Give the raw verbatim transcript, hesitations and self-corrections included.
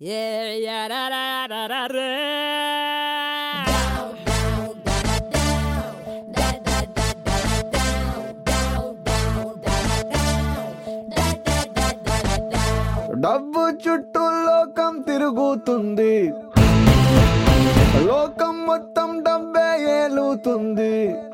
Yeah, yeah, da, da, da, da, da. డబ్బు చుట్టూ లోకం తిరుగుతుంది, లోకం మొత్తం డబ్బే ఏలుతుంది.